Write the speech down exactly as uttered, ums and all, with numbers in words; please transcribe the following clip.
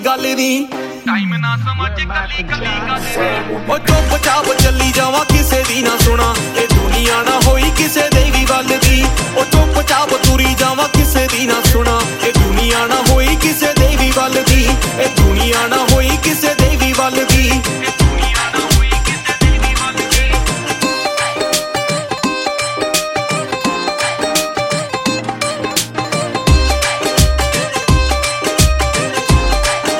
गल दी टाइम ना समझ कली कली गल ओ चुप चाप चली जावा किसे दी ना सुना ए दुनिया ना होई किसे दे भी वल दी ओ चुप चाप तुरी जावा किसे दी ना सुना ए दुनिया ना होई किसे दे भी वल दी ए दुनिया ना होई किसे